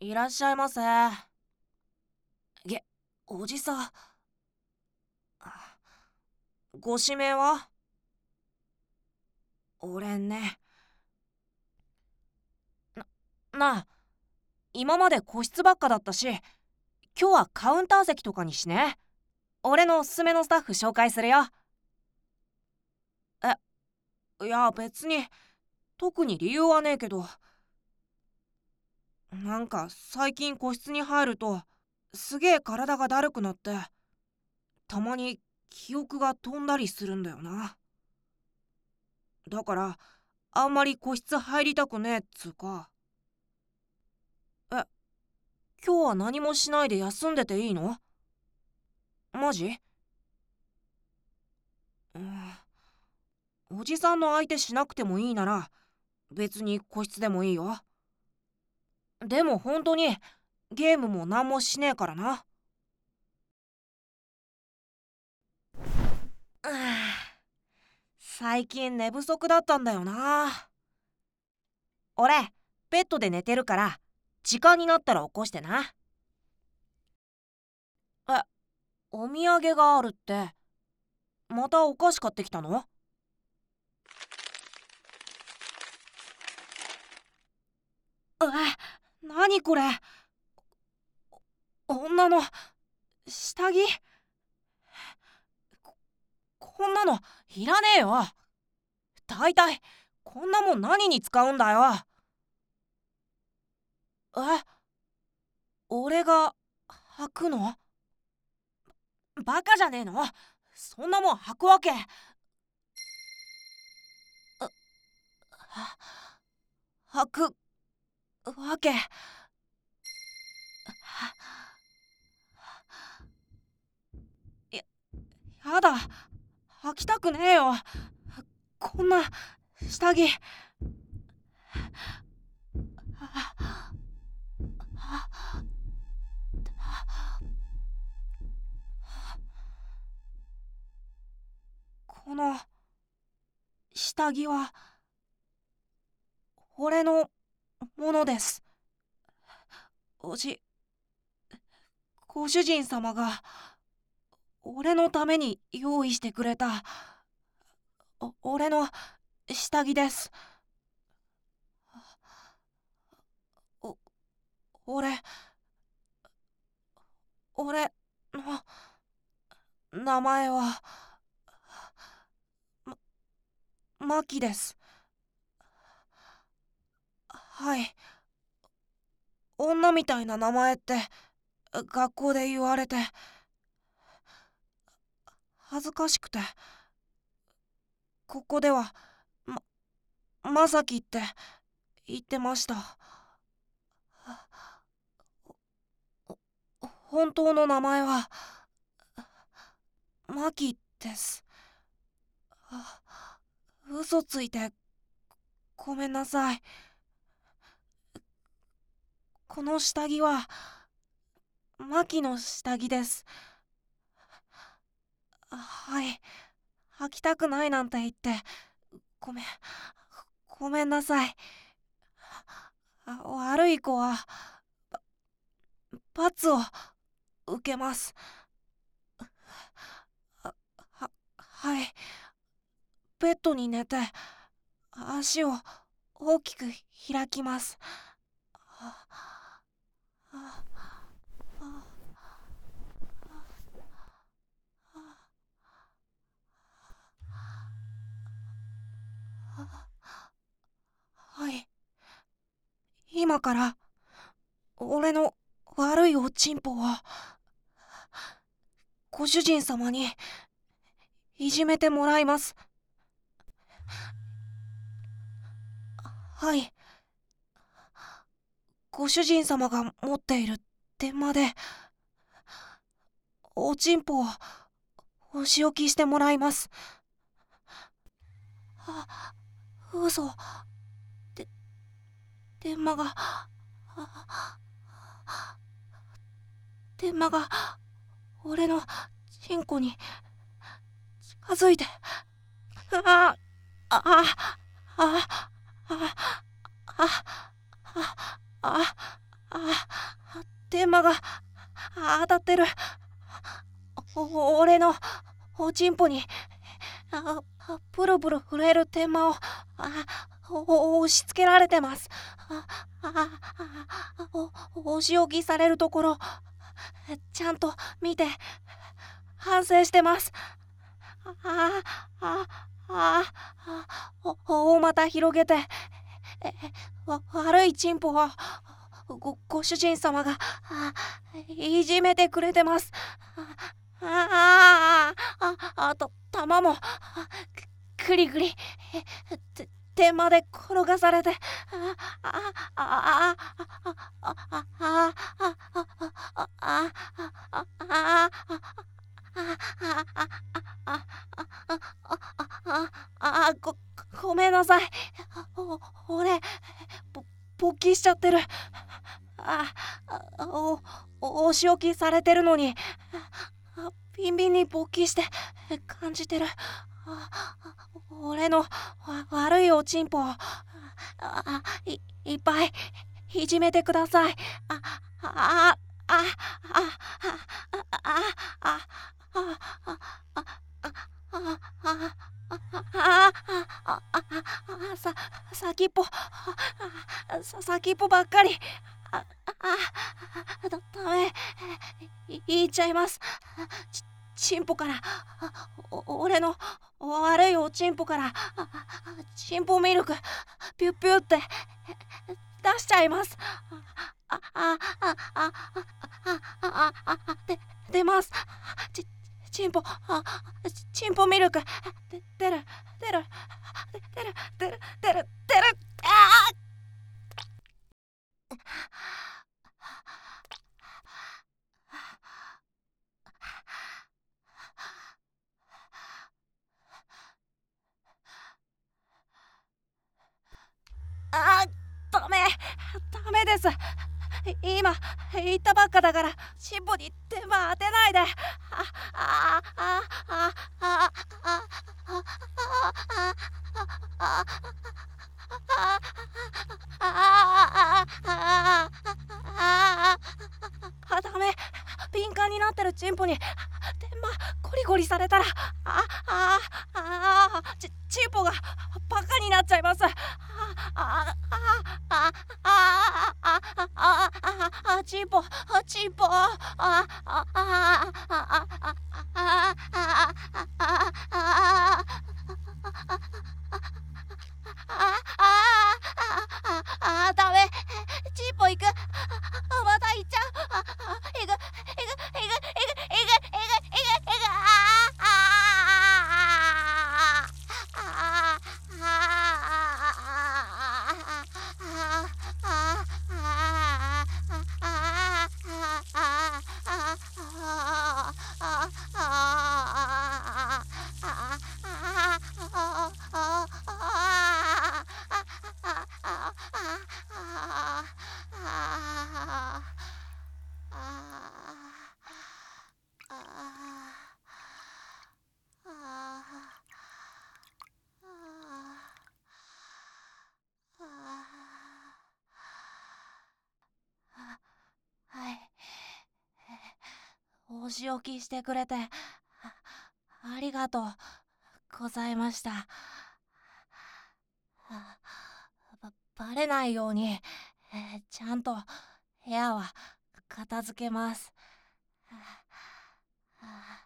いらっしゃいませ。おじさん。ご指名は？俺ね。なあ、今まで個室ばっかだったし、今日はカウンター席とかにしね。俺のおすすめのスタッフ紹介するよ。いや別に特に理由はねえけど、なんか最近個室に入るとすげえ体がだるくなって、たまに記憶が飛んだりするんだよな。だからあんまり個室入りたくねえっつうか。え、今日は何もしないで休んでていいの？マジ？うん、おじさんの相手しなくてもいいなら別に個室でもいいよ。でも本当にゲームも何もしねえからな。最近寝不足だったんだよな。俺ベッドで寝てるから時間になったら起こしてな。え、お土産があるって、またお菓子買ってきたの？何これ？女の下着？ここんなのいらねえよ。だいたいこんなもん何に使うんだよ。え、俺が履くの？バカじゃねえの？そんなもん履くわけ。履くわけ。や、やだ。履きたくねえよ。こんな下着。この下着は俺のものです。おじ、ご主人様が俺のために用意してくれた俺の下着です。お俺俺の名前はマキです。はい。女みたいな名前って学校で言われて恥ずかしくて、ここではまさきって言ってました。本当の名前はマキです。嘘ついてごめんなさい。この下着はマキの下着です。はい。履きたくないなんて言ってごめんごめんなさい。悪い子は罰を受けます。はい。ベッドに寝て足を大きく開きます。はい。今から俺の悪いおちんぽをご主人様にいじめてもらいます。はい。ご主人様が持っている電話でおちんぽをお仕置きしてもらいます。嘘。で電話が電話が俺のチンコに近づいて、ああああああああ天馬が当たってる。俺のおちんぽにプルプル震える天馬を押し付けられてます。お仕置きされるところちゃんと見て反省してます。大股広げて悪いチンポをご主人様がいじめてくれてます。玉もくりくり天まで転がされてごめんなさい。俺勃起しちゃってる。お仕置きされてるのにビンビンに勃起して感じてる。俺の悪いおちんぽをいっぱいいじめてください。先っぽばっかり。ダメ。言っちゃいます。チンポから俺の悪いおちんぽからチンポミルクピュッピュって出しちゃいます。出ます。チンポミルク出る。ダメです。今言ったばっかだからチンポに手間当てないで。ダメ。敏感になってるチンポに天馬ゴリゴリされたらチンポがバカになっちゃいます。チンポダメ。チンポ行く。また行っちゃう。行く。はい。お仕置きしてくれてありがとうございました。バレないようにちゃんと部屋は片付けます。